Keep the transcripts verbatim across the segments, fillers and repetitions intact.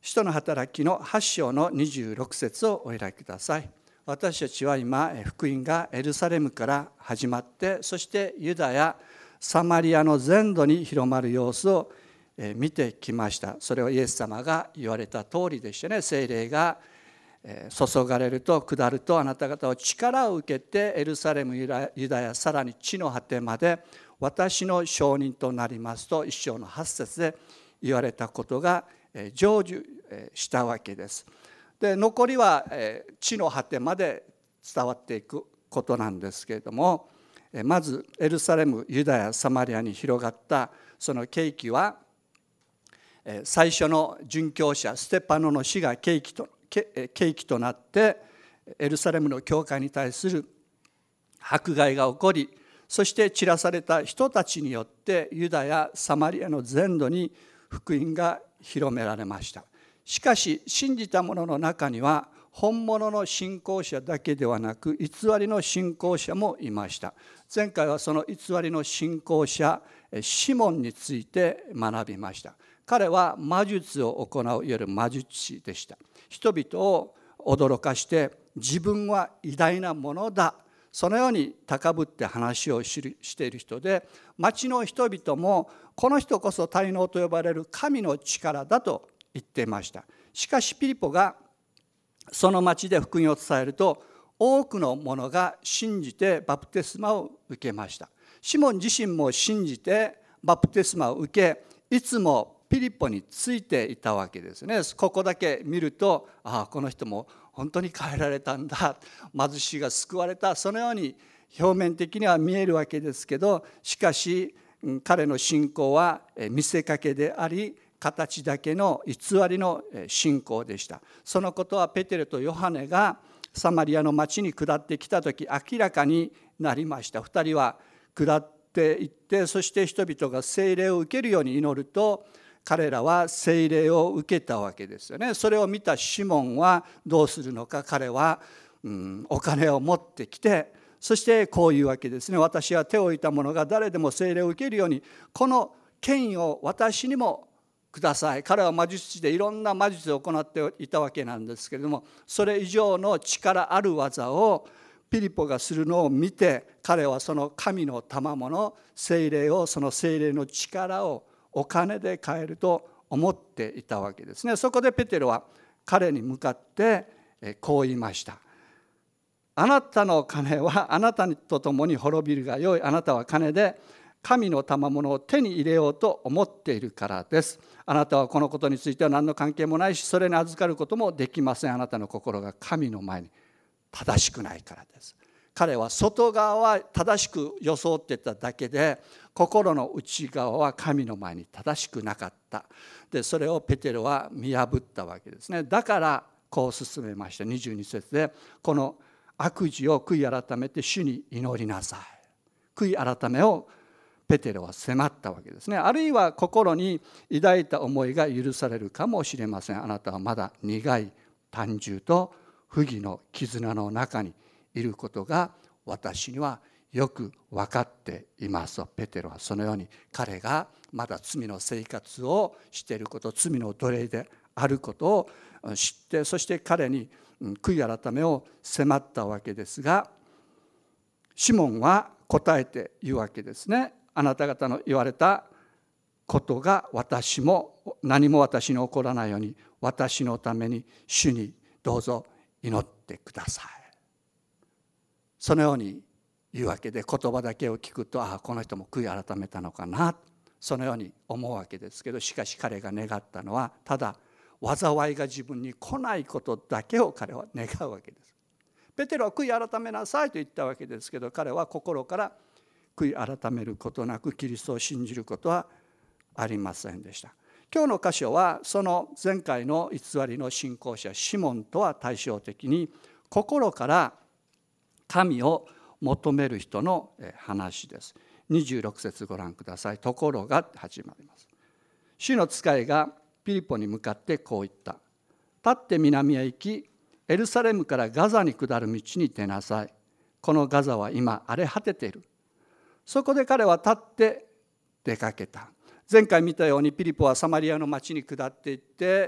使徒の働きのはち章のにじゅうろく節をお開きください。私たちは今、福音がエルサレムから始まって、そしてユダヤ、サマリアの全土に広まる様子を見てきました。それはイエス様が言われた通りでしたね。聖霊が注がれると下ると、あなた方は力を受けてエルサレム、ユダヤ、さらに地の果てまで私の証人となりますと、一章のはち節で言われたことが成就したわけです。で、残りは地の果てまで伝わっていくことなんですけれども、まずエルサレム、ユダヤ、サマリアに広がったその契機は、最初の殉教者ステパノの死が契機と、契機となってエルサレムの教会に対する迫害が起こり、そして散らされた人たちによってユダヤ、サマリアの全土に福音が広められました。しかし信じた者の中には本物の信仰者だけではなく偽りの信仰者もいました。前回はその偽りの信仰者シモンについて学びました。彼は魔術を行ういわゆる魔術師でした。人々を驚かして自分は偉大なものだ、そのように高ぶって話をしている人で、町の人々もこの人こそ大能と呼ばれる神の力だと言っていました。しかしピリポがその町で福音を伝えると、多くの者が信じてバプテスマを受けました。シモン自身も信じてバプテスマを受け、いつもピリポについていたわけですね。ここだけ見ると、ああこの人も本当に変えられたんだ、貧しいが救われた、そのように表面的には見えるわけですけど、しかし彼の信仰は見せかけであり、形だけの偽りの信仰でした。そのことはペテロとヨハネがサマリアの町に下ってきたとき明らかになりました。二人は下っていって、そして人々が聖霊を受けるように祈ると、彼らは聖霊を受けたわけですよね。それを見たシモンはどうするのか。彼は、うん、お金を持ってきて、そしてこういうわけですね。私は手を置いた者が誰でも聖霊を受けるように、この権威を私にもください。彼は魔術師でいろんな魔術を行っていたわけなんですけれども、それ以上の力ある技をピリポがするのを見て、彼はその神の賜物、聖霊を、その聖霊の力をお金で買えると思っていたわけですね。そこでペテロは彼に向かってこう言いました。あなたの金はあなたと共に滅びるがよい。あなたは金で神の賜物を手に入れようと思っているからです。あなたはこのことについては何の関係もないし、それに預かることもできません。あなたの心が神の前に正しくないからです。彼は外側は正しく装ってただけで、心の内側は神の前に正しくなかった。で、それをペテロは見破ったわけですね。だからこう進めました。にじゅうに節で、この悪事を悔い改めて主に祈りなさい。悔い改めをペテロは迫ったわけですね。あるいは心に抱いた思いが許されるかもしれません。あなたはまだ苦い胆汁と不義の絆の中にいることが私にはよく分かっています。ペテロはそのように彼がまだ罪の生活をしていること、罪の奴隷であることを知って、そして彼に悔い改めを迫ったわけですが、シモンは答えて言うわけですね。あなた方の言われたことが私も何も私に起こらないように、私のために主にどうぞ祈ってください。そのように言うわけで、言葉だけを聞くと、ああこの人も悔い改めたのかな、そのように思うわけですけど、しかし彼が願ったのはただ災いが自分に来ないことだけを彼は願うわけです。ペテロは悔い改めなさいと言ったわけですけど、彼は心から悔い改めることなくキリストを信じることはありませんでした。今日の箇所はその前回の偽りの信仰者シモンとは対照的に、心から神を求める人の話です。にじゅうろく節ご覧ください。ところが始まります。主の使いがピリポに向かってこう言った。立って南へ行き、エルサレムからガザに下る道に出なさい。このガザは今荒れ果てている。そこで彼は立って出かけた。前回見たようにピリポはサマリアの町に下っていって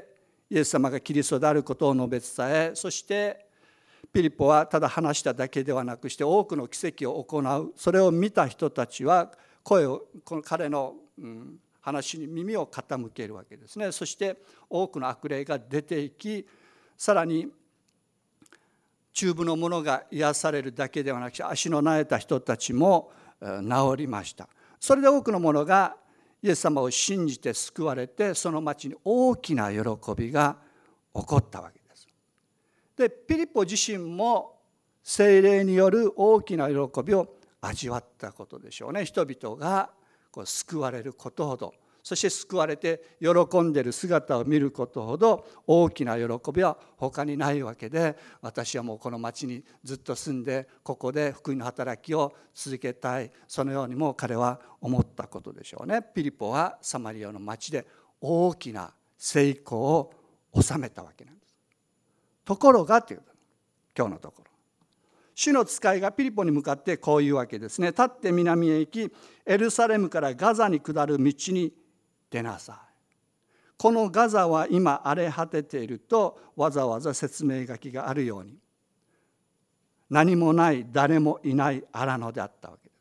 イエス様がキリストであることを述べ伝え、そしてピリポはただ話しただけではなくして多くの奇跡を行う。それを見た人たちは声をこの彼の話に耳を傾けるわけですね。そして多くの悪霊が出ていき、さらに中部の者が癒されるだけではなくて足の萎えた人たちも治りました。それで多くの者がイエス様を信じて救われて、その町に大きな喜びが起こったわけです。でピリポ自身も聖霊による大きな喜びを味わったことでしょうね。人々がこう救われることほど、そして救われて喜んでいる姿を見ることほど大きな喜びは他にないわけで、私はもうこの町にずっと住んでここで福音の働きを続けたい、そのようにも彼は思ったことでしょうね。ピリポはサマリアの町で大きな成功を収めたわけなんです。ところがという今日のところ、主の使いがピリポに向かってこういうわけですね。立って南へ行き、エルサレムからガザに下る道に出なさい。このガザは今荒れ果てているとわざわざ説明書きがあるように、何もない誰もいない荒野であったわけです。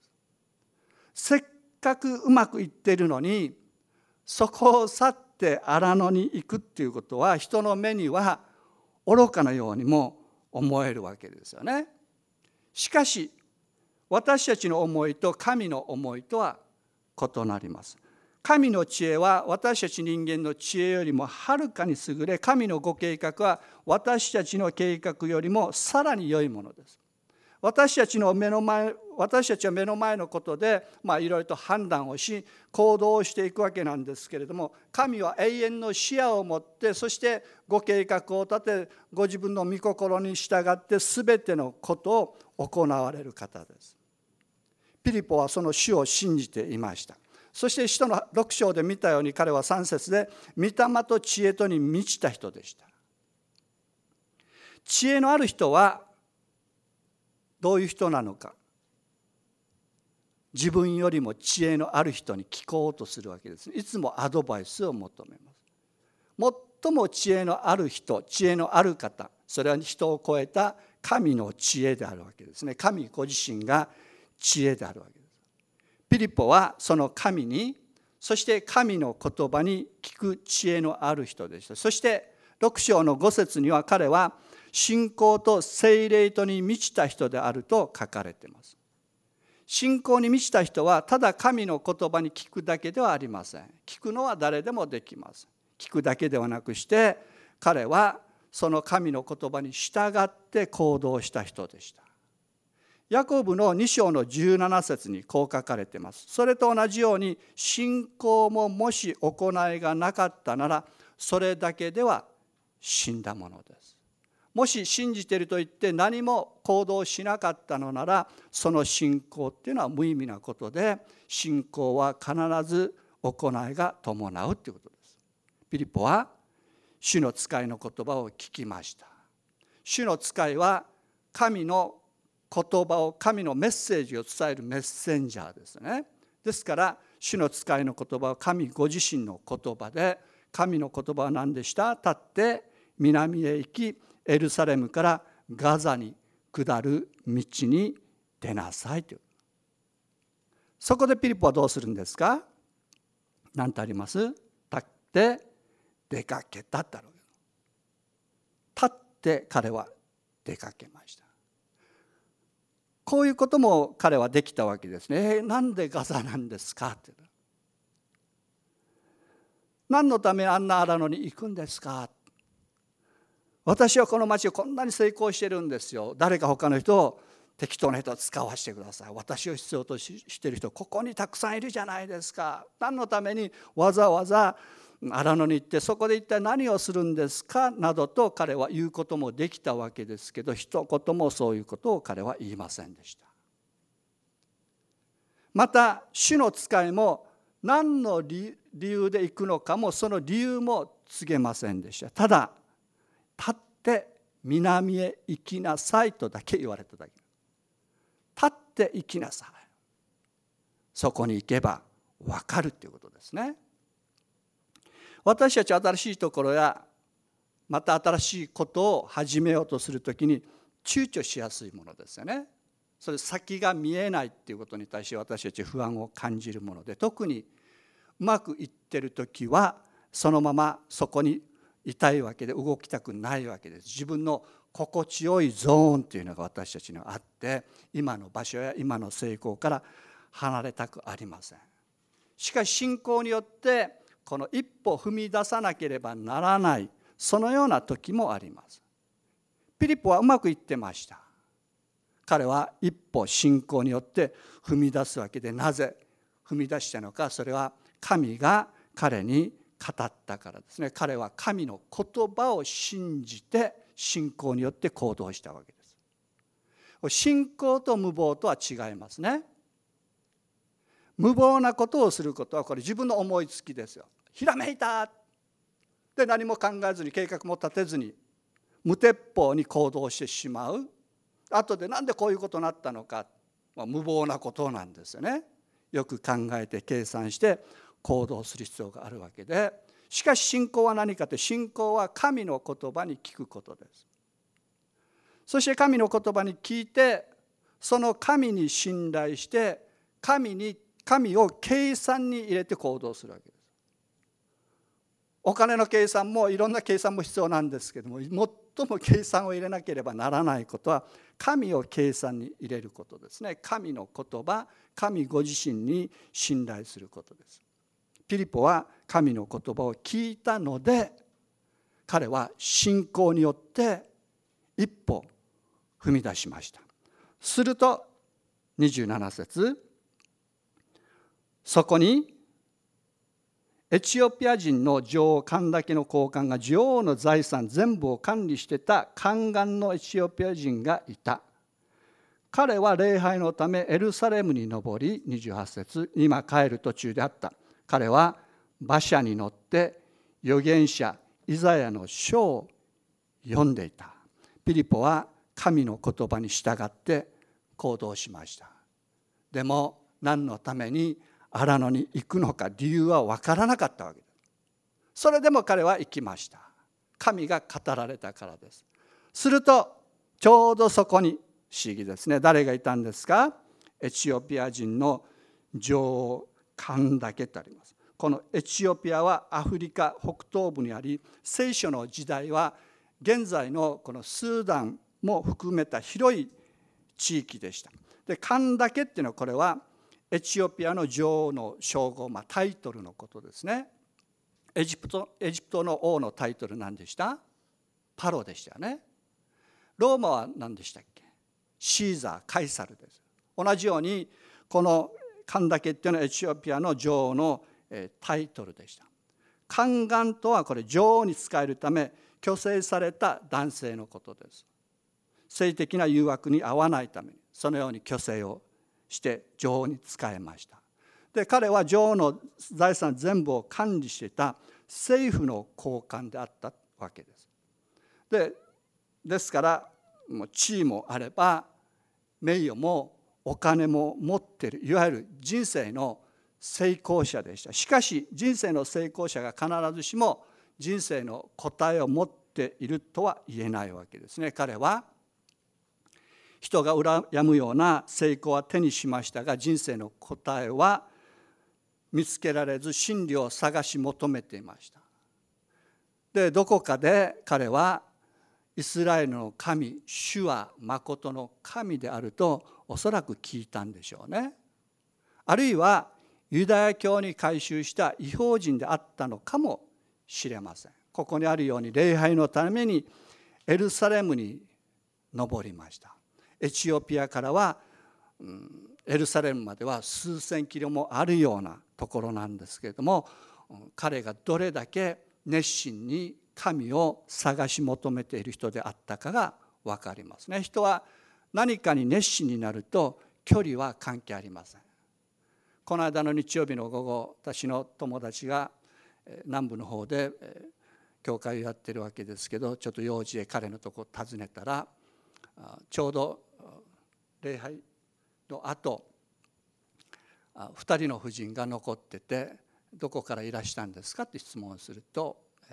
せっかくうまくいっているのに、そこを去って荒野に行くっていうことは人の目には愚かなようにも思えるわけですよね。しかし私たちの思いと神の思いとは異なります。神の知恵は私たち人間の知恵よりもはるかに優れ、神のご計画は私たちの計画よりもさらに良いものです。私たちの目の前、私たちは目の前のことで、まあ、いろいろと判断をし行動をしていくわけなんですけれども、神は永遠の視野を持って、そしてご計画を立て、ご自分の御心に従って全てのことを行われる方です。ピリポはその主を信じていました。そして使徒のろく章で見たように、彼はさん節で御霊と知恵とに満ちた人でした。知恵のある人はどういう人なのか。自分よりも知恵のある人に聞こうとするわけです。いつもアドバイスを求めます。最も知恵のある人、知恵のある方、それは人を超えた神の知恵であるわけですね。神ご自身が知恵であるわけです。ピリポはその神に、そして神の言葉に聞く知恵のある人でした。そしてろく章のご節には彼は信仰と聖霊とに満ちた人であると書かれています。信仰に満ちた人はただ神の言葉に聞くだけではありません。聞くのは誰でもできます。聞くだけではなくして彼はその神の言葉に従って行動した人でした。ヤコブのに章のじゅうなな節にこう書かれています。それと同じように信仰ももし行いがなかったならそれだけでは死んだものです。もし信じていると言って何も行動しなかったのならその信仰っていうのは無意味なことで、信仰は必ず行いが伴うということです。ピリポは主の使いの言葉を聞きました。主の使いは神の言葉を、神のメッセージを伝えるメッセンジャーですね。ですから主の使いの言葉は神ご自身の言葉で、神の言葉は何でした？立って南へ行きエルサレムからガザに下る道に出なさいという。そこでピリポはどうするんですか？何とあります？立って出かけたってある。立って彼は出かけました。こういうことも彼はできたわけですね。えー、なんでガザなんですかって。何のためあんな荒野に行くんですか。私はこの町をこんなに成功してるんですよ。誰か他の人を適当な人を使わせてください。私を必要としている人ここにたくさんいるじゃないですか。何のためにわざわざ荒野に行ってそこで一体何をするんですかなどと彼は言うこともできたわけですけど、一言もそういうことを彼は言いませんでした。また主の使いも何の理由で行くのかもその理由も告げませんでした。ただ立って南へ行きなさいとだけ言われただけ。立って行きなさい。そこに行けば分かるということですね。私たち新しいところやまた新しいことを始めようとするときに躊躇しやすいものですよね。それ先が見えないっていうことに対して私たち不安を感じるもので、特にうまくいってるときはそのままそこにいたいわけで動きたくないわけです。自分の心地よいゾーンというのが私たちにはあって、今の場所や今の成功から離れたくありません。しかし信仰によってこの一歩踏み出さなければならない、そのような時もあります。ピリポはうまくいってました。彼は一歩信仰によって踏み出すわけで、なぜ踏み出したのか、それは神が彼に語ったからですね。彼は神の言葉を信じて信仰によって行動したわけです。信仰と無謀とは違いますね。無謀なことをすることはこれ自分の思いつきですよ。ひらめいたで何も考えずに計画も立てずに無鉄砲に行動してしまう。後でなんでこういうことになったのか、まあ、無謀なことなんですよね。よく考えて計算して行動する必要があるわけで、しかし信仰は何かというと、信仰は神の言葉に聞くことです。そして神の言葉に聞いて、その神に信頼して神に神を計算に入れて行動するわけです。お金の計算もいろんな計算も必要なんですけども、最も計算を入れなければならないことは神を計算に入れることですね。神の言葉、神ご自身に信頼することです。ピリポは神の言葉を聞いたので、彼は信仰によって一歩踏み出しました。するとにじゅうなな節、そこにエチオピア人の女王カンダケの高官が女王の財産全部を管理してた宦官のエチオピア人がいた。彼は礼拝のためエルサレムに上り、にじゅうはち節、今帰る途中であった。彼は馬車に乗って預言者イザヤの書を読んでいた。ピリポは神の言葉に従って行動しました。でも何のために荒野に行くのか理由は分からなかったわけです。それでも彼は行きました。神が語られたからです。するとちょうどそこに、不思議ですね、誰がいたんですか？エチオピア人の女王カンダケとあります。このエチオピアはアフリカ北東部にあり、聖書の時代は現在のこのスーダンも含めた広い地域でした。で、カンダケっていうのはこれはエチオピアの女王の称号、まあ、タイトルのことですね。エジプト、エジプトの王のタイトル何でした？パロでしたよね。ローマは何でしたっけ？シーザー、カイサルです。同じようにこのカンダケっていうのはエチオピアの女王のタイトルでした。宦官とはこれ女王に仕えるため挙制された男性のことです。性的な誘惑に遭わないためにそのように挙制をして女王に仕えました。で、彼は女王の財産全部を管理していた政府の高官であったわけです。で、ですからもう地位もあれば名誉もお金も持っている、いわゆる人生の成功者でした。しかし人生の成功者が必ずしも人生の答えを持っているとは言えないわけですね。彼は人が羨むような成功は手にしましたが、人生の答えは見つけられず真理を探し求めていました。で、どこかで彼はイスラエルの神、主は誠の神であるとおそらく聞いたんでしょうね。あるいはユダヤ教に改宗した異邦人であったのかもしれません。ここにあるように礼拝のためにエルサレムに登りました。エチオピアからは、うん、エルサレムまでは数千キロもあるようなところなんですけれども、彼がどれだけ熱心に神を探し求めている人であったかが分かりますね。人は何かに熱心になると距離は関係ありません。この間の日曜日の午後、私の友達が南部の方で教会をやってるわけですけど、ちょっと用事で彼のとこ訪ねたら、ちょうど礼拝の後、二人の婦人が残ってて、どこからいらしたんですかって質問をすると、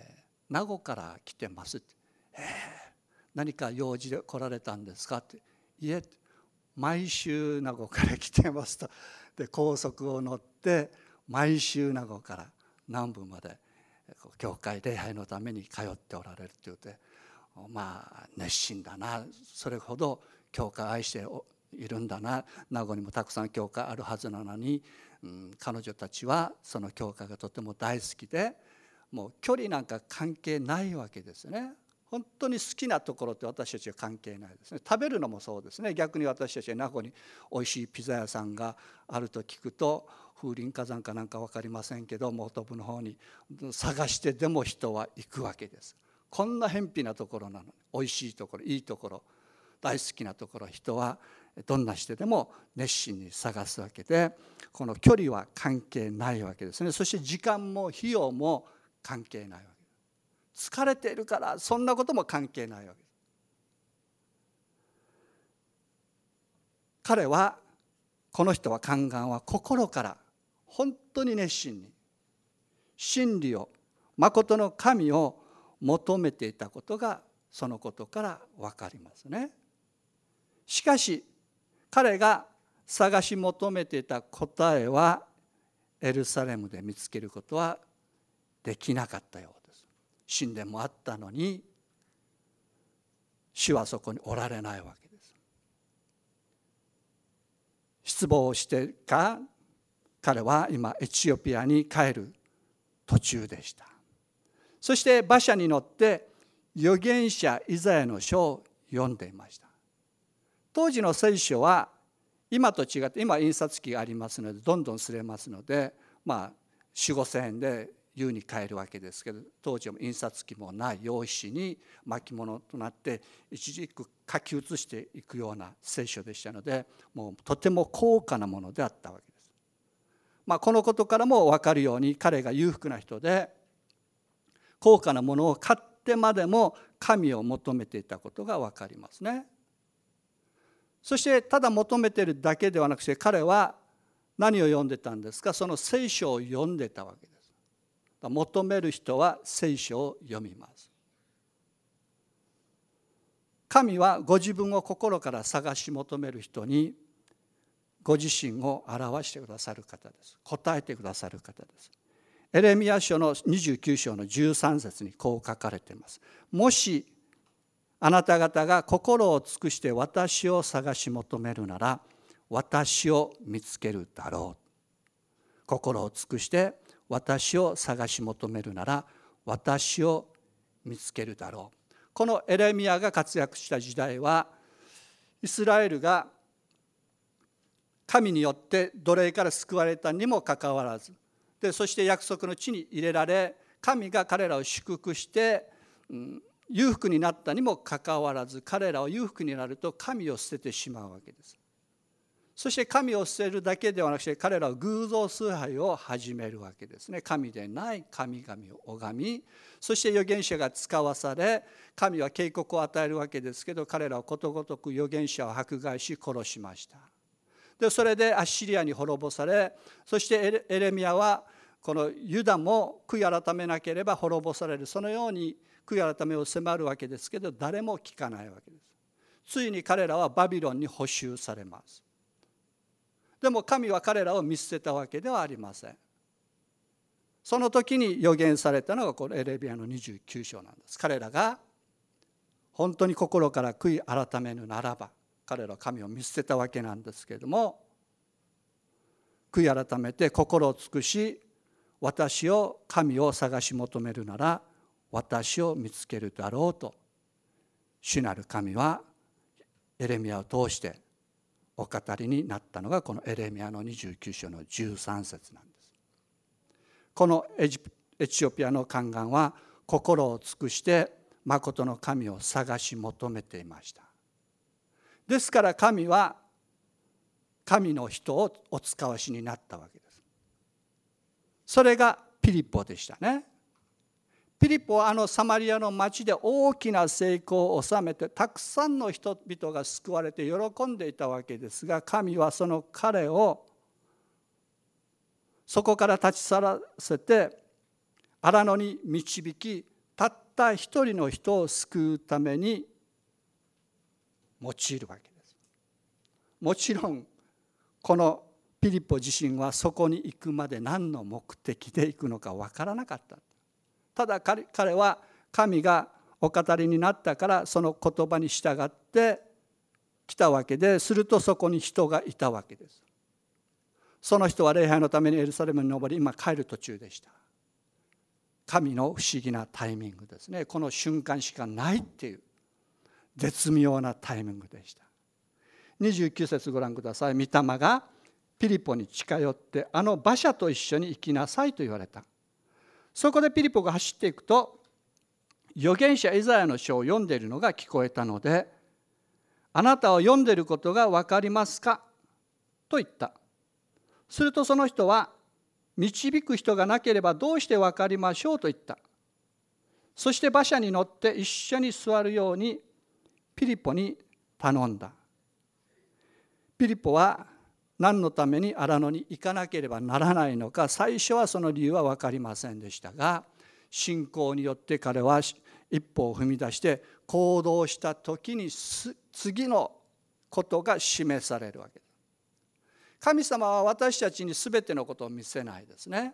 名護から来てますって。えー、何か用事で来られたんですかって。いえ、毎週名護から来てますと。で高速を乗って毎週名護から南部まで教会礼拝のために通っておられるって言って、まあ熱心だな、それほど教会を愛しているんだな、名護にもたくさん教会あるはずなのに、うん、彼女たちはその教会がとても大好きで、もう距離なんか関係ないわけですね。本当に好きなところって私たちは関係ないですね。食べるのもそうですね。逆に私たちは名護においしいピザ屋さんがあると聞くと、風林火山かなんか分かりませんけど、本部の方に探してでも人は行くわけです。こんな偏僻なところなのに、おいしいところ、いいところ、大好きなところ、人はどんな人でも熱心に探すわけで、この距離は関係ないわけですね。そして時間も費用も関係ないわけです。疲れているからそんなことも関係ないわけです。彼は、この人は宦官は心から本当に熱心に真理を、誠の神を求めていたことがそのことから分かりますね。しかし彼が探し求めていた答えはエルサレムで見つけることはできなかったようです。神殿もあったのに主はそこにおられないわけです。失望してか、彼は今エチオピアに帰る途中でした。そして馬車に乗って預言者イザヤの書を読んでいました。当時の聖書は今と違って、今印刷機がありますのでどんどん刷れますので、まあよん、ごせんえんで優に買えるわけですけど、当時も印刷機もない用紙に巻物となって一時書き写していくような聖書でしたので、もうとても高価なものであったわけです。まあ、このことからも分かるように、彼が裕福な人で高価なものを買ってまでも神を求めていたことが分かりますね。そしてただ求めているだけではなくて、彼は何を読んでたんですか？その聖書を読んでたわけです。求める人は聖書を読みます。神はご自分を心から探し求める人にご自身を表してくださる方です。答えてくださる方です。エレミヤ書のにじゅうきゅう章のじゅうさん節にこう書かれています。もしあなた方が心を尽くして私を探し求めるなら、私を見つけるだろう。心を尽くして私を探し求めるなら、私を見つけるだろう。このエレミヤが活躍した時代は、イスラエルが神によって奴隷から救われたにもかかわらず、でそして約束の地に入れられ、神が彼らを祝福して、うん、裕福になったにもかかわらず、彼らは裕福になると神を捨ててしまうわけです。そして神を捨てるだけではなくて、彼らは偶像崇拝を始めるわけですね。神でない神々を拝み、そして預言者が使わされ、神は警告を与えるわけですけど、彼らはことごとく預言者を迫害し殺しました。でそれでアッシリアに滅ぼされ、そしてエレミヤはこのユダも悔い改めなければ滅ぼされる、そのように悔い改めを迫るわけですけど、誰も聞かないわけです。ついに彼らはバビロンに捕囚されます。でも神は彼らを見捨てたわけではありません。その時に予言されたのがこのエレミヤのにじゅうきゅう章なんです。彼らが本当に心から悔い改めぬならば、彼らは神を見捨てたわけなんですけれども、悔い改めて心を尽くし、私を神を探し求めるなら私を見つけるだろうと、主なる神はエレミヤを通してお語りになったのがこのエレミヤのにじゅうきゅう章のじゅうさん節なんです。このエジエチオピアの宦官は心を尽くして誠の神を探し求めていました。ですから神は神の人をお使わしになったわけです。それがピリポでしたね。ピリポはあのサマリアの町で大きな成功を収めて、たくさんの人々が救われて喜んでいたわけですが、神はその彼をそこから立ち去らせて荒野に導き、たった一人の人を救うために用いるわけです。もちろんこのピリポ自身はそこに行くまで何の目的で行くのか分からなかった。ただ 彼, 彼は神がお語りになったからその言葉に従って来たわけで、するとそこに人がいたわけです。その人は礼拝のためにエルサレムに登り、今帰る途中でした。神の不思議なタイミングですね。この瞬間しかないっていう絶妙なタイミングでした。にじゅうきゅう節ご覧ください。御霊がピリポに近寄って、あの馬車と一緒に行きなさいと言われた。そこでピリポが走っていくと、預言者イザヤの書を読んでいるのが聞こえたので、あなたは読んでいることが分かりますかと言った。するとその人は、導く人がなければどうして分かりましょうと言った。そして馬車に乗って一緒に座るようにピリポに頼んだ。ピリポは何のために荒野に行かなければならないのか、最初はその理由は分かりませんでしたが、信仰によって彼は一歩を踏み出して行動した時に次のことが示されるわけです。神様は私たちに全てのことを見せないですね。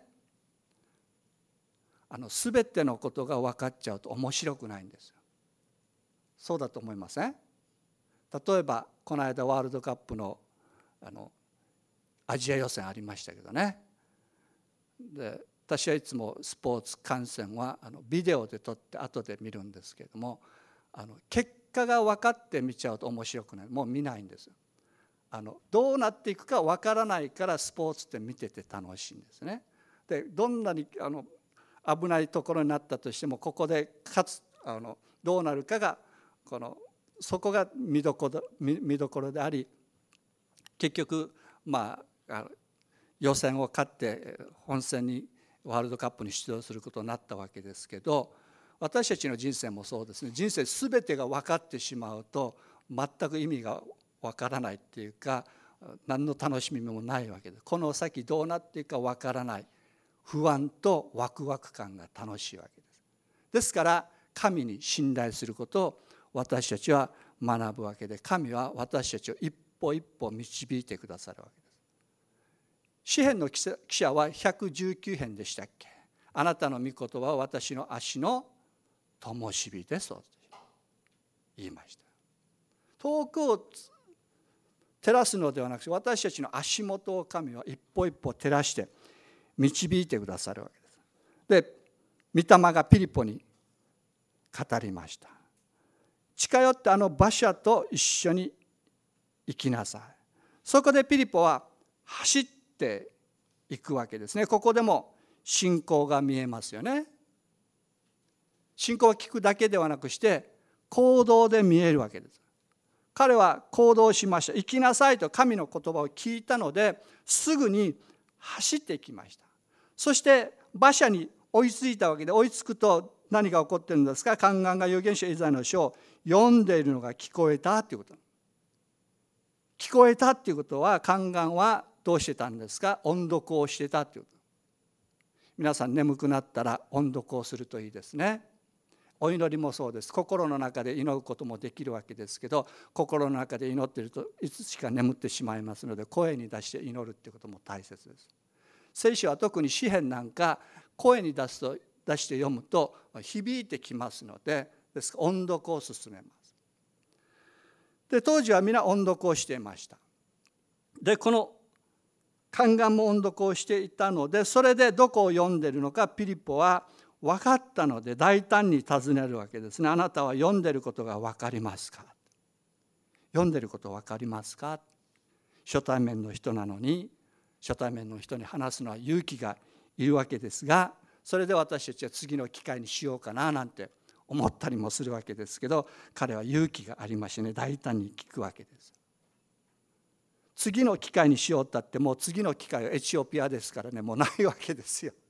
あの全てのことが分かっちゃうと面白くないんですよ。そうだと思いません？例えばこの間ワールドカップのあのアジア予選ありましたけどね。で私はいつもスポーツ観戦はあのビデオで撮って後で見るんですけれども、あの結果が分かって見ちゃうと面白くない。もう見ないんですよ。あのどうなっていくか分からないからスポーツって見てて楽しいんですね。でどんなにあの危ないところになったとしても、ここで勝つあのどうなるかがこのそこが見どころ、見どころであり、結局まあ予選を勝って本戦にワールドカップに出場することになったわけですけど、私たちの人生もそうですね。人生すべてが分かってしまうと全く意味が分からないっていうか、何の楽しみもないわけです。この先どうなっていくか分からない不安とワクワク感が楽しいわけです。ですから神に信頼することを私たちは学ぶわけで、神は私たちを一歩一歩導いてくださるわけです。詩編の記者はひゃくじゅうきゅう編でしたっけ。あなたの御言葉は私の足の灯火ですと言いました。遠くを照らすのではなくて、私たちの足元を神は一歩一歩照らして導いてくださるわけです。で、御霊がピリポに語りました。近寄ってあの馬車と一緒に行きなさい。そこでピリポは走っていくわけですね。ここでも信仰が見えますよね。信仰は聞くだけではなくして行動で見えるわけです。彼は行動しました。行きなさいと神の言葉を聞いたので、すぐに走っていきました。そして馬車に追いついたわけで、追いつくと何が起こっているんですか。宦官が預言者イザヤの書を読んでいるのが聞こえたということ。聞こえたということは、宦官はどうしてたんですか。音読をしてたということ。皆さん眠くなったら音読をするといいですね。お祈りもそうです。心の中で祈ることもできるわけですけど、心の中で祈っているといつしか眠ってしまいますので、声に出して祈るっていうことも大切です。聖書は特に詩編なんか声に出すと出して読むと響いてきますので、ですから音読を勧めます。で、当時は皆音読をしていました。で、この宦官も音読をしていたので、それでどこを読んでいるのかピリポは分かったので、大胆に尋ねるわけですね。あなたは読んでいることが分かりますか。読んでいること分かりますか。初対面の人なのに、初対面の人に話すのは勇気がいるわけですが、それで私たちは次の機会にしようかななんて思ったりもするわけですけど、彼は勇気がありましてね、大胆に聞くわけです。次の機会にしようったってもう次の機会はエチオピアですからね、もうないわけですよ。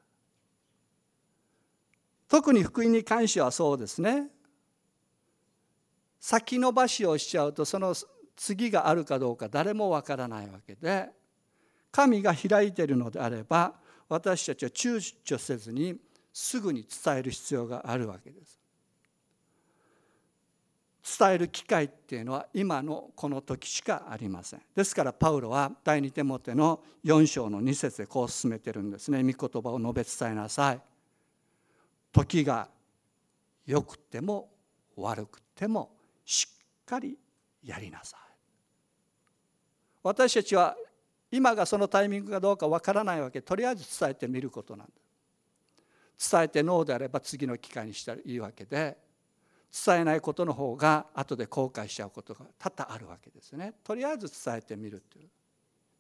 特に福音に関してはそうですね。先延ばしをしちゃうと、その次があるかどうか誰もわからないわけで、神が開いているのであれば、私たちは躊躇せずにすぐに伝える必要があるわけです。伝える機会っていうのは今のこの時しかありません。ですからパウロは第二テモテのよん章のに節でこう進めてるんですね。御言葉を述べ伝えなさい。時が良くても悪くてもしっかりやりなさい。私たちは今がそのタイミングかどうかわからないわけで、とりあえず伝えてみることなんです。伝えてノーであれば次の機会にしたらいいわけで、伝えないことの方が後で後悔しちゃうことが多々あるわけですね。とりあえず伝えてみるという。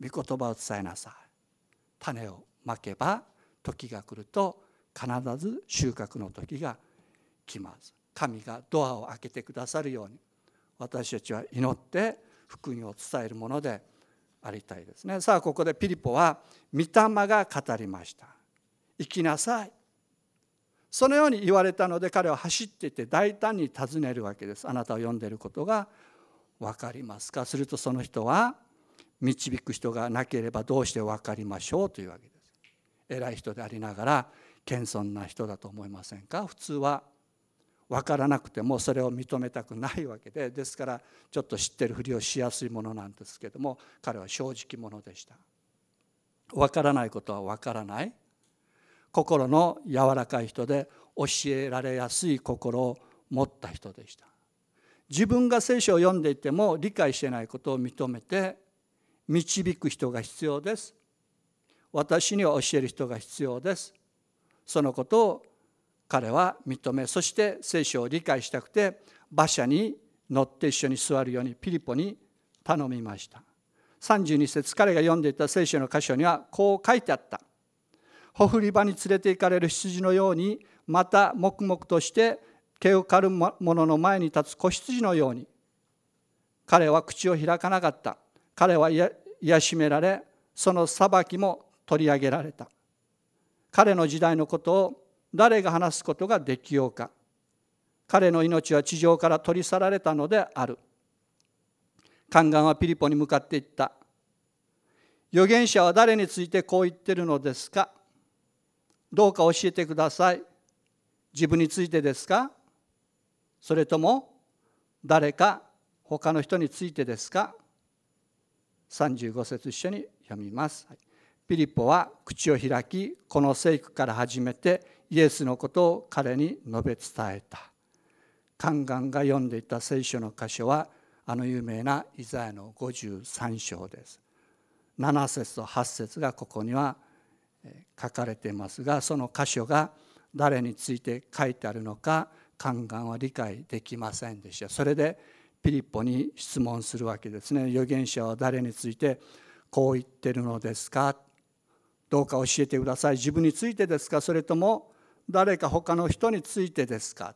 御言葉を伝えなさい。種をまけば時が来ると必ず収穫の時が来ます。神がドアを開けてくださるように私たちは祈って福音を伝えるものでありたいですね。さあここでピリポは御霊が語りました。行きなさい。そのように言われたので彼は走っていって大胆に尋ねるわけです。あなたを呼んでいることが分かりますか。するとその人は、導く人がなければどうして分かりましょうというわけです。偉い人でありながら謙遜な人だと思いませんか。普通は分からなくてもそれを認めたくないわけで、ですからちょっと知ってるふりをしやすいものなんですけども、彼は正直者でした。分からないことは分からない、心の柔らかい人で教えられやすい心を持った人でした。自分が聖書を読んでいても理解していないことを認めて導く人が必要です。私には教える人が必要です。そのことを彼は認め、そして聖書を理解したくて馬車に乗って一緒に座るようにピリポに頼みました。さんじゅうに節、彼が読んでいた聖書の箇所にはこう書いてあった。ほふり場に連れて行かれる羊のように、また黙々として毛を刈る者の前に立つ子羊のように、彼は口を開かなかった。彼は癒しめられ、その裁きも取り上げられた。彼の時代のことを誰が話すことができようか。彼の命は地上から取り去られたのである。宦官はピリポに向かって言った。預言者は誰についてこう言っているのですか。どうか教えてください。自分についてですか、それとも誰か他の人についてですか。さんじゅうご節一緒に読みます。ピリポは口を開き、この聖句から始めてイエスのことを彼に述べ伝えた。宦官が読んでいた聖書の箇所はあの有名なイザヤのごじゅうさん章です。なな節とはち節がここには書かれていますが、その箇所が誰について書いてあるのか宦官は理解できませんでした。それでピリポに質問するわけですね。預言者は誰についてこう言ってるのですか。どうか教えてください。自分についてですか、それとも誰か他の人についてですか。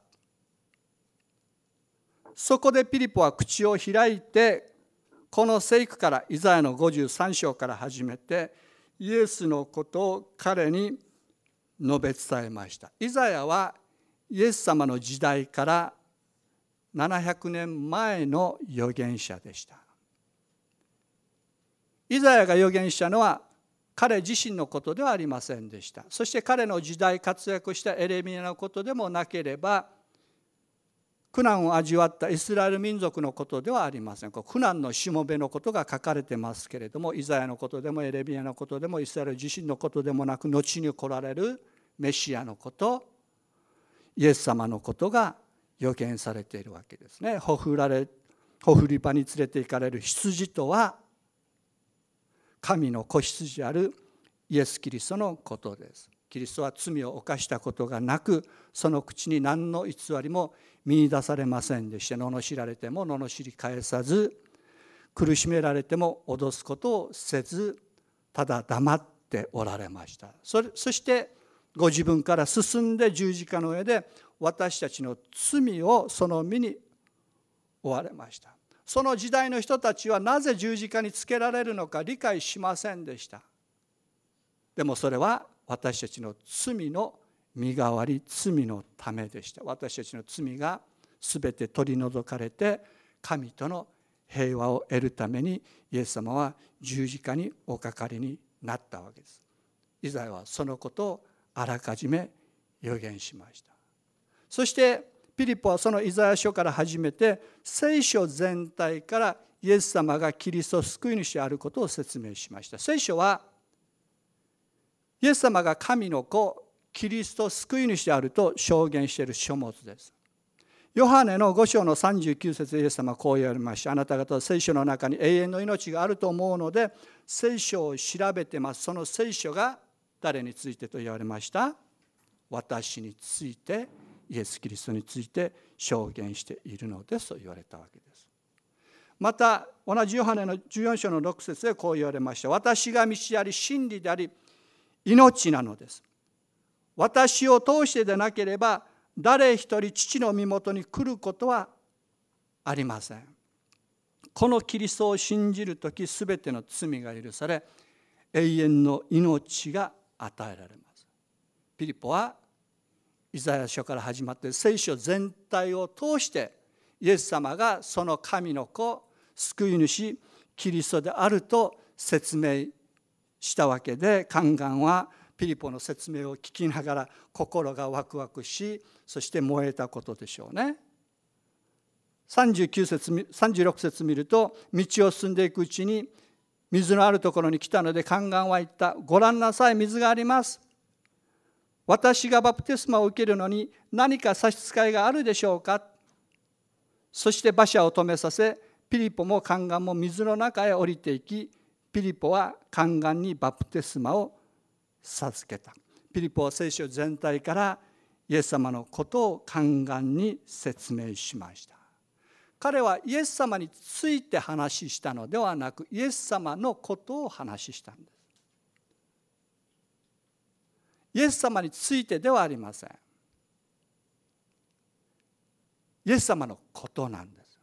そこでピリポは口を開いて、この聖句からイザヤのごじゅうさん章から始めてイエスのことを彼に述べ伝えました。イザヤはイエス様の時代からななひゃくねんまえの預言者でした。イザヤが預言したのは彼自身のことではありませんでした。そして彼の時代活躍したエレミヤのことでもなければ、苦難を味わったイスラエル民族のことではありません。苦難のしもべのことが書かれてますけれども、イザヤのことでもエレミヤのことでもイスラエル自身のことでもなく、後に来られるメシアのこと、イエス様のことが予言されているわけですね。ほふられ、ほふり場に連れて行かれる羊とは神の子羊であるイエス・キリストのことです。キリストは罪を犯したことがなく、その口に何の偽りも見出されませんでした。罵られても罵り返さず、苦しめられても脅すことをせず、ただ黙っておられました。それ、そしてご自分から進んで十字架の上で私たちの罪をその身に負われました。その時代の人たちはなぜ十字架につけられるのか理解しませんでした。でもそれは私たちの罪の身代わり、罪のためでした。私たちの罪がすべて取り除かれて神との平和を得るためにイエス様は十字架におかかりになったわけです。イザヤはそのことをあらかじめ予言しました。そしてピリポはそのイザヤ書から始めて聖書全体からイエス様がキリスト救い主であることを説明しました。聖書はイエス様が神の子、キリスト救い主であると証言している書物です。ヨハネのご章のさんじゅうきゅう節でイエス様はこう言われました。あなた方は聖書の中に永遠の命があると思うので聖書を調べてます。その聖書が誰についてと言われました？私について、イエス・キリストについて証言しているのですと言われたわけです。また同じヨハネのじゅうよん章のろく節でこう言われました。私が道であり真理であり命なのです。私を通してでなければ誰一人父の身元に来ることはありません。このキリストを信じるとき、すべての罪が許され永遠の命が与えられます。ピリポはイザヤ書から始まって聖書全体を通してイエス様がその神の子、救い主キリストであると説明したわけで、カンガンはピリポの説明を聞きながら心がワクワクし、そして燃えたことでしょうね。さんじゅうきゅう節、さんじゅうろく節見ると、道を進んでいくうちに水のあるところに来たのでカンガンは言った。ご覧なさい、水があります。私がバプテスマを受けるのに何か差し支えがあるでしょうか。そして馬車を止めさせ、ピリポもカンガンも水の中へ降りていき、ピリポはカンガンにバプテスマを授けた。ピリポは聖書全体からイエス様のことをカンガンに説明しました。彼はイエス様について話したのではなく、イエス様のことを話したんです。イエス様についてではありません。イエス様のことなんです。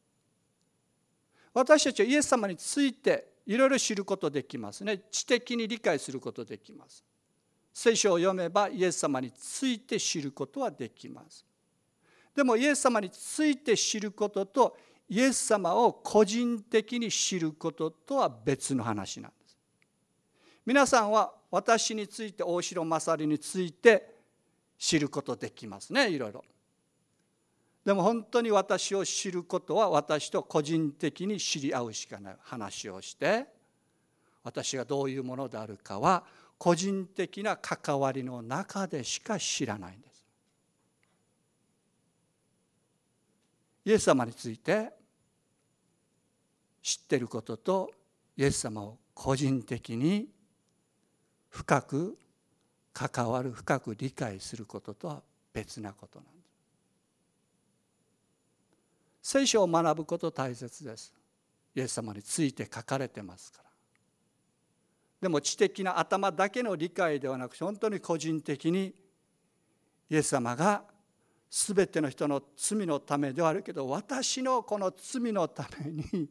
私たちはイエス様についていろいろ知ることできますね。知的に理解することできます。聖書を読めばイエス様について知ることはできます。でもイエス様について知ることとイエス様を個人的に知ることとは別の話なんです。皆さんは私について、大城勝について知ることできますね、いろいろ。でも本当に私を知ることは私と個人的に知り合うしかない。話をして私がどういうものであるかは個人的な関わりの中でしか知らないんです。イエス様について知っていることとイエス様を個人的に深く関わる、深く理解することとは別なことなんです。聖書を学ぶこと大切です。イエス様について書かれてますから。でも知的な頭だけの理解ではなくて、本当に個人的にイエス様がすべての人の罪のためではあるけど、私のこの罪のために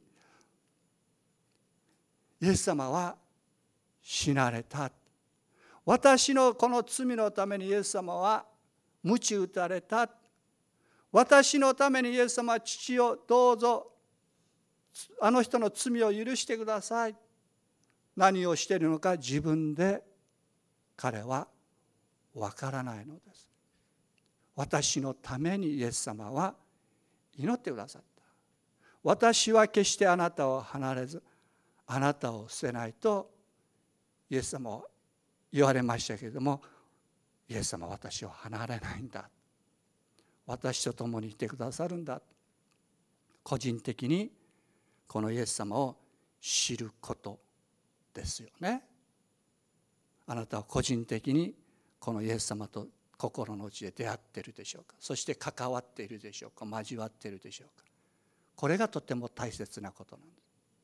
イエス様は死なれた。私のこの罪のためにイエス様は鞭打たれた。私のためにイエス様は父をどうぞあの人の罪を許してください。何をしているのか自分で彼はわからないのです。私のためにイエス様は祈ってくださった。私は決してあなたを離れずあなたを捨てないとイエス様は言われましたけれども、イエス様は私を離れないんだ、私と共にいてくださるんだ。個人的にこのイエス様を知ることですよね。あなたは個人的にこのイエス様と心の内で出会っているでしょうか。そして関わっているでしょうか。交わっているでしょうか。これがとても大切なことなんです。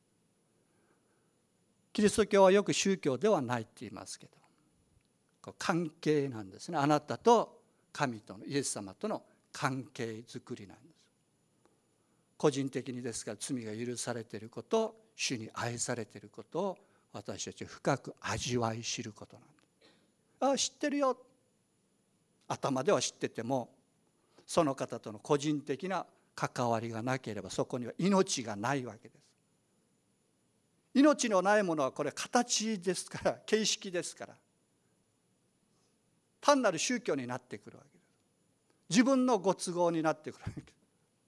キリスト教はよく宗教ではないって言いますけど、関係なんですね。あなたと神との、イエス様との関係づくりなんです。個人的にですから罪が許されていること、主に愛されていることを私たち深く味わい知ることなんです。ああ知ってるよ、頭では知っててもその方との個人的な関わりがなければそこには命がないわけです。命のないものはこれ形ですから、形式ですから。 単なる宗教になってくるわけです。自分のご都合になってくるわけです。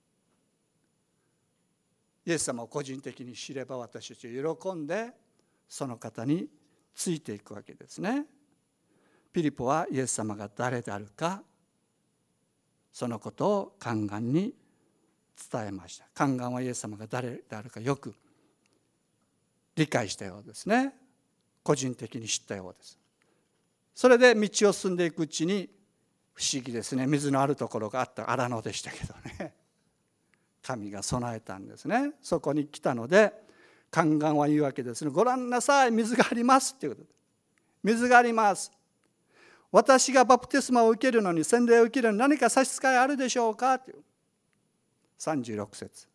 イエス様を個人的に知れば私たちは喜んでその方についていくわけですね。ピリポはイエス様が誰であるか、そのことを宦官に伝えました。宦官はイエス様が誰であるかよく理解したようですね。個人的に知ったようです。それで道を進んでいくうちに不思議ですね。水のあるところがあった荒野でしたけどね。神が備えたんですね。そこに来たので宦官は言うわけですね。ご覧なさい、水がありますっていうことで。水があります。私がバプテスマを受けるのに、洗礼を受けるのに何か差し支えあるでしょうかというさんじゅうろく節、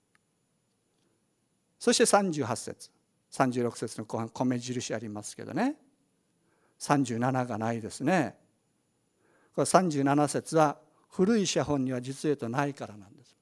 そしてさんじゅうはち節、さんじゅうろく節の後半米印ありますけどね、さんじゅうなながないですね。これさんじゅうなな節は古い写本には実例とないからなんです。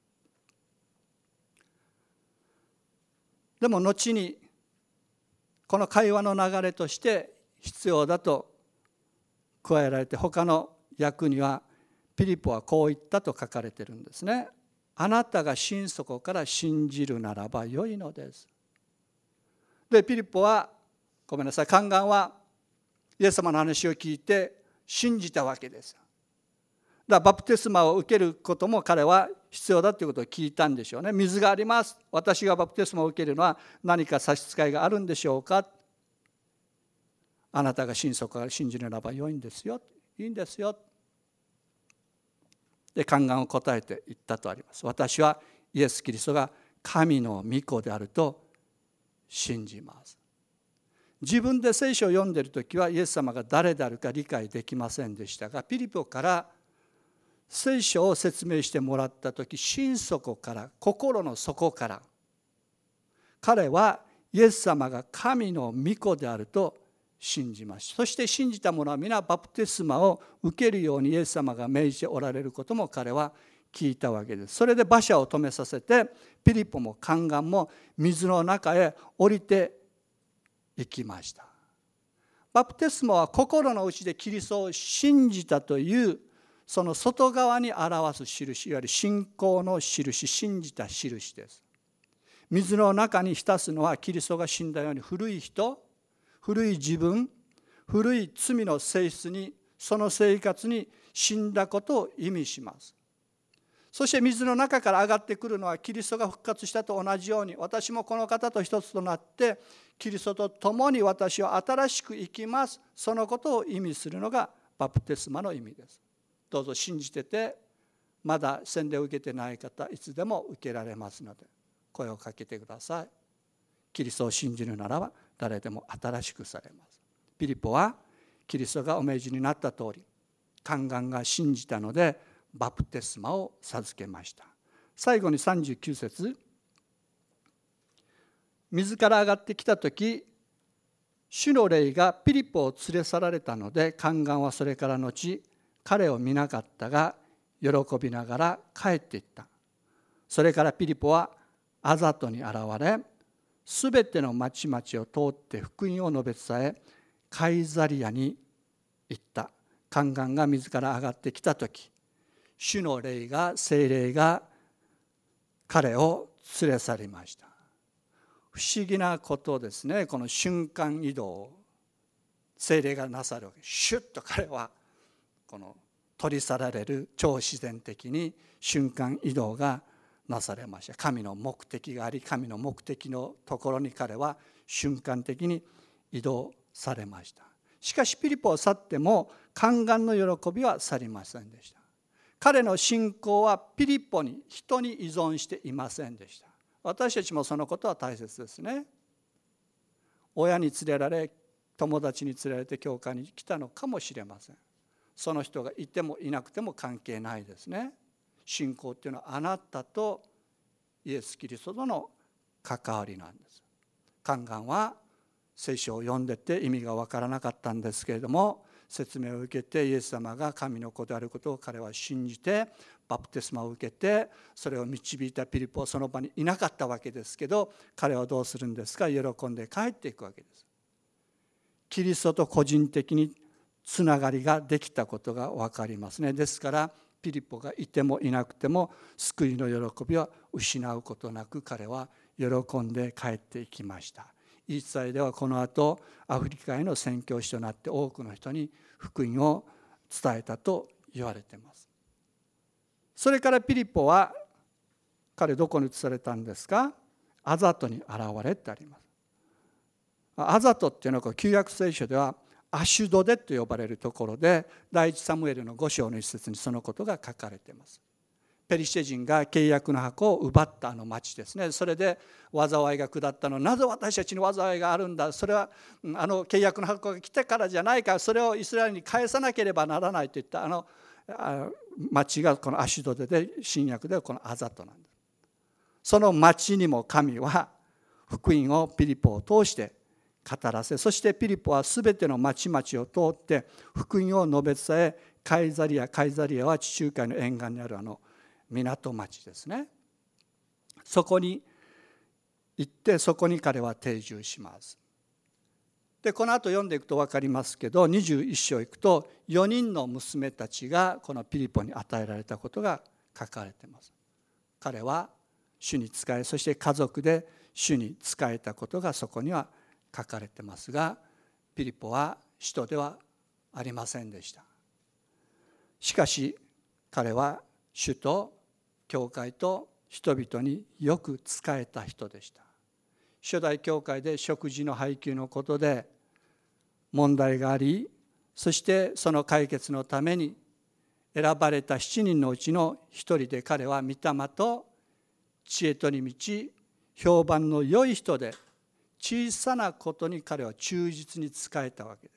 でも後にこの会話の流れとして必要だと加えられて、他の訳にはピリポはこう言ったと書かれているんですね。あなたが心底から信じるならばよいのです。でピリポはごめんなさい宦官はイエス様の話を聞いて信じたわけです。だからバプテスマを受けることも彼は必要だということを聞いたんでしょうね。水があります。私がバプテスマを受けるのは何か差し支えがあるんでしょうか。あなたが心底から信じるならば良いんですよ。いいんですよ。で宦官を答えて言ったとあります。私はイエス・キリストが神の御子であると信じます。自分で聖書を読んでいるときはイエス様が誰であるか理解できませんでしたが、ピリポから聖書を説明してもらったとき、心底から心の底から彼はイエス様が神の御子であると信じました。そして信じた者は皆バプテスマを受けるようにイエス様が命じておられることも彼は聞いたわけです。それで馬車を止めさせてピリポも宦官も水の中へ降りていきました。バプテスマは心の内でキリストを信じたというその外側に表す印、いわゆる信仰の印、信じた印です。水の中に浸すのはキリストが死んだように古い人、古い自分、古い罪の性質に、その生活に死んだことを意味します。そして水の中から上がってくるのはキリストが復活したと同じように、私もこの方と一つとなってキリストと共に私は新しく生きます。そのことを意味するのがバプテスマの意味です。どうぞ信じてて、まだ洗礼を受けてない方、いつでも受けられますので声をかけてください。キリストを信じるならば誰でも新しくされます。ピリポはキリストがお命じになった通り、宦官が信じたのでバプテスマを授けました。最後にさんじゅうきゅう節、水から上がってきたとき、主の霊がピリポを連れ去られたので、宦官はそれから後彼を見なかったが喜びながら帰っていった。それからピリポはアザトに現れ、すべての町々を通って福音を述べ伝え、カイザリアに行った。宦官が水から上がってきたとき、主の霊が、聖霊が彼を連れ去りました。不思議なことですね。この瞬間移動を聖霊がなさるわけ。シュッと彼はこの取り去られる、超自然的に瞬間移動がなされました。神の目的があり、神の目的のところに彼は瞬間的に移動されました。しかしピリポを去っても宦官の喜びは去りませんでした。彼の信仰はピリポに、人に依存していませんでした。私たちもそのことは大切ですね。親に連れられ、友達に連れられて教会に来たのかもしれません。その人がいてもいなくても関係ないですね。信仰っていうのはあなたとイエス・キリストとの関わりなんです。宦官は聖書を読んでて意味が分からなかったんですけれども、説明を受けてイエス様が神の子であることを彼は信じてバプテスマを受けて、それを導いたピリポはその場にいなかったわけですけど、彼はどうするんですか？喜んで帰っていくわけです。キリストと個人的につながりができたことが分かりますね。ですからピリポがいてもいなくても救いの喜びは失うことなく彼は喜んで帰っていきました。言い伝えではこの後アフリカへの宣教師となって多くの人に福音を伝えたと言われています。それからピリポは彼どこに移されたんですか？アザトに現れってあります。アザトっていうのは旧約聖書ではアシュドデと呼ばれるところで、第一サムエルのご章の一節にそのことが書かれています。ペリシテ人が契約の箱を奪ったあの町ですね。それで災いが下ったの。なぜ私たちに災いがあるんだ。それはあの契約の箱が来てからじゃないか。それをイスラエルに返さなければならないといったあの町がこのアシュドデで、新約ではこのアザトなんです。その町にも神は福音をピリポを通して語らせ、そしてピリポはすべての町々を通って福音を述べ伝え、カイザリア、カイザリアは地中海の沿岸にあるあの港町ですね。そこに行って、そこに彼は定住します。でこの後読んでいくと分かりますけど、にじゅういっ章行くとよにんの娘たちがこのピリポに与えられたことが書かれています。彼は主に仕え、そして家族で主に仕えたことがそこには書かれてますが、ピリポは使徒ではありませんでした。しかし彼は主と教会と人々によく仕えた人でした。初代教会で食事の配給のことで問題があり、そしてその解決のために選ばれたしちにんのうちの一人で、彼は御霊と知恵とに満ち評判の良い人で、小さなことに彼は忠実に仕えたわけです。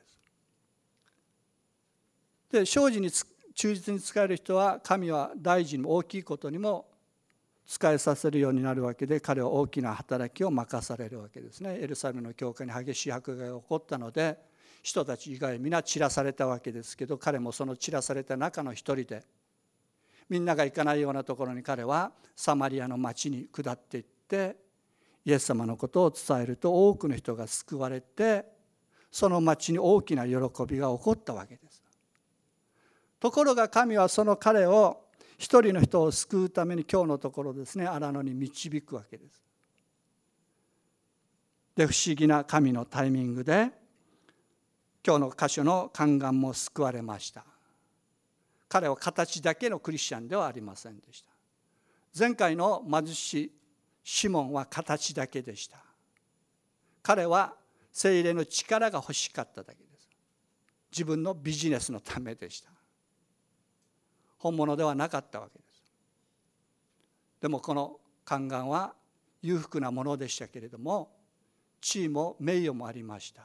で、生じに忠実に仕える人は神は大事にも大きいことにも仕えさせるようになるわけで、彼は大きな働きを任されるわけですね。エルサレムの教会に激しい迫害が起こったので、人たち以外皆散らされたわけですけど、彼もその散らされた中の一人で、みんなが行かないようなところに彼はサマリアの町に下っていって、イエス様のことを伝えると多くの人が救われて、その町に大きな喜びが起こったわけです。ところが神はその彼を、一人の人を救うために今日のところですね、荒野に導くわけです。で、不思議な神のタイミングで今日の箇所の宦官も救われました。彼は形だけのクリスチャンではありませんでした。前回の貧しいシモンは形だけでした。彼は聖霊の力が欲しかっただけです。自分のビジネスのためでした。本物ではなかったわけです。でもこの宦官は裕福なものでしたけれども、地位も名誉もありました。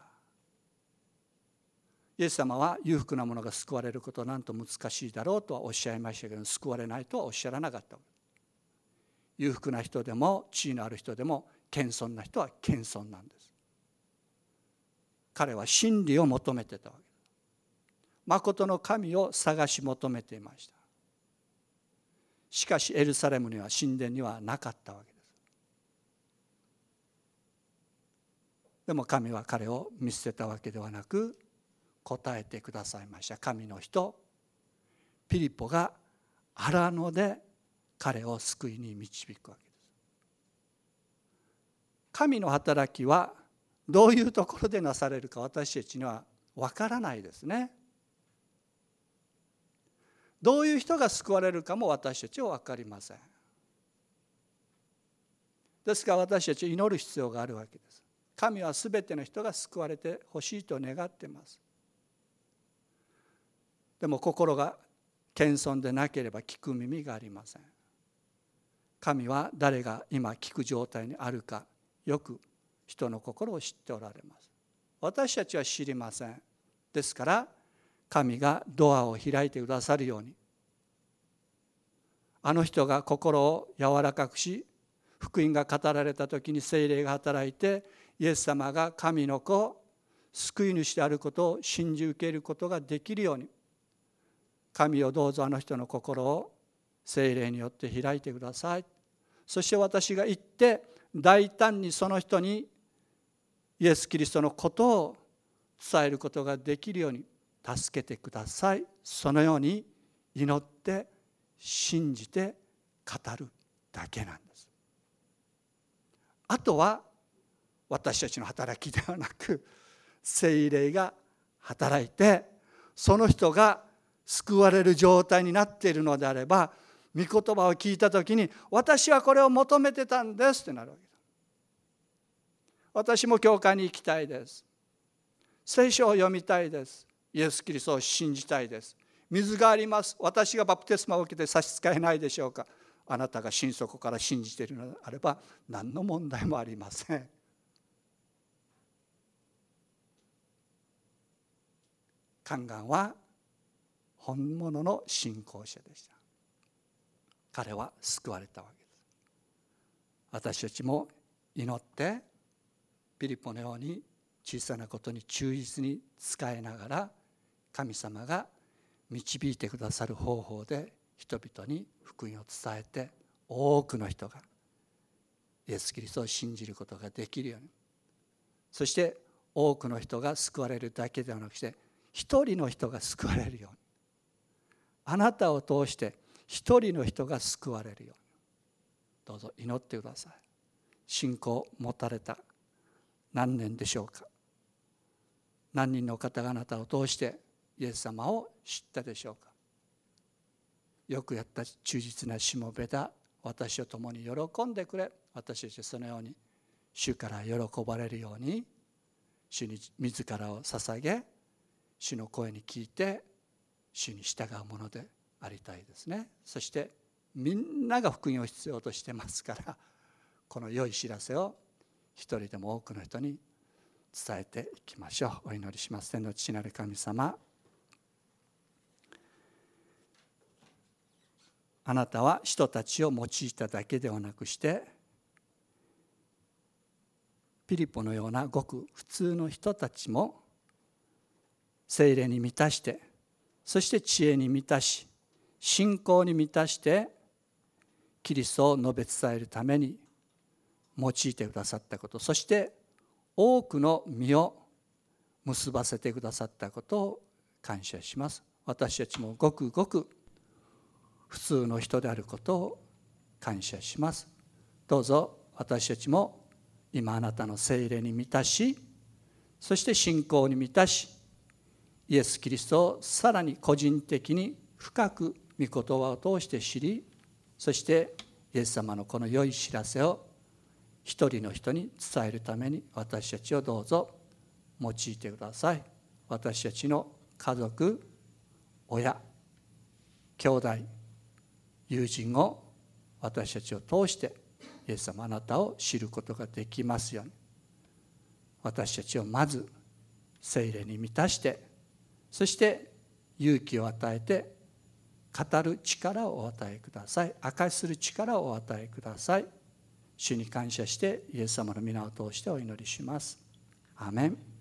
イエス様は裕福なものが救われることはなんと難しいだろうとはおっしゃいましたけど、救われないとはおっしゃらなかったわけです。裕福な人でも地位のある人でも謙遜な人は謙遜なんです。彼は真理を求めてたわけです。誠の神を探し求めていました。しかしエルサレムには神殿にはなかったわけです。でも神は彼を見捨てたわけではなく、答えてくださいました。神の人ピリポが荒野で彼を救いに導くわけです。神の働きはどういうところでなされるか私たちにはわからないですね。どういう人が救われるかも私たちは分かりません。ですから私たちは祈る必要があるわけです。神はすべての人が救われてほしいと願っています。でも心が謙遜でなければ聞く耳がありません。神は誰が今聞く状態にあるかよく人の心を知っておられます。私たちは知りません。ですから神がドアを開いてくださるように、あの人が心を柔らかくし、福音が語られた時に聖霊が働いて、イエス様が神の子、救い主であることを信じ受けることができるように、神をどうぞあの人の心を聖霊によって開いてください。そして私が行って大胆にその人にイエス・キリストのことを伝えることができるように助けてください。そのように祈って信じて語るだけなんです。あとは私たちの働きではなく、聖霊が働いて、その人が救われる状態になっているのであれば、御言葉を聞いたときに、私はこれを求めてたんですってなるわけです。私も教会に行きたいです。聖書を読みたいです。イエス・キリストを信じたいです。水があります。私がバプテスマを受けて差し支えないでしょうか。あなたが心底から信じているのであれば、何の問題もありません。カンガンは本物の信仰者でした。彼は救われたわけです。私たちも祈ってピリポのように小さなことに忠実に仕えながら、神様が導いてくださる方法で人々に福音を伝えて、多くの人がイエス・キリストを信じることができるように、そして多くの人が救われるだけではなくて、一人の人が救われるように、あなたを通して一人の人が救われるように、どうぞ祈ってください。信仰を持たれた何年でしょうか。何人の方があなたを通してイエス様を知ったでしょうか。よくやった忠実なしもべだ、私と共に喜んでくれ。私たちはそのように主から喜ばれるように、主に自らを捧げ、主の声に聞いて主に従うものでありたいですね。そしてみんなが福音を必要としてますから、この良い知らせを一人でも多くの人に伝えていきましょう。お祈りします。天の父なる神様、あなたは人たちを用いただけではなくして、ピリポのようなごく普通の人たちも聖霊に満たして、そして知恵に満たし、信仰に満たしてキリストを述べ伝えるために用いてくださったこと、そして多くの実を結ばせてくださったことを感謝します。私たちもごくごく普通の人であることを感謝します。どうぞ私たちも今あなたの聖霊に満たし、そして信仰に満たし、イエス・キリストをさらに個人的に深く御言葉を通して知り、そしてイエス様のこの良い知らせを一人の人に伝えるために私たちをどうぞ用いてください。私たちの家族、親、兄弟、友人を私たちを通してイエス様あなたを知ることができますように、私たちをまず聖霊に満たして、そして勇気を与えて語る力をお与えください。証しする力をお与えください。主に感謝してイエス様の皆を通してお祈りします。アーメン。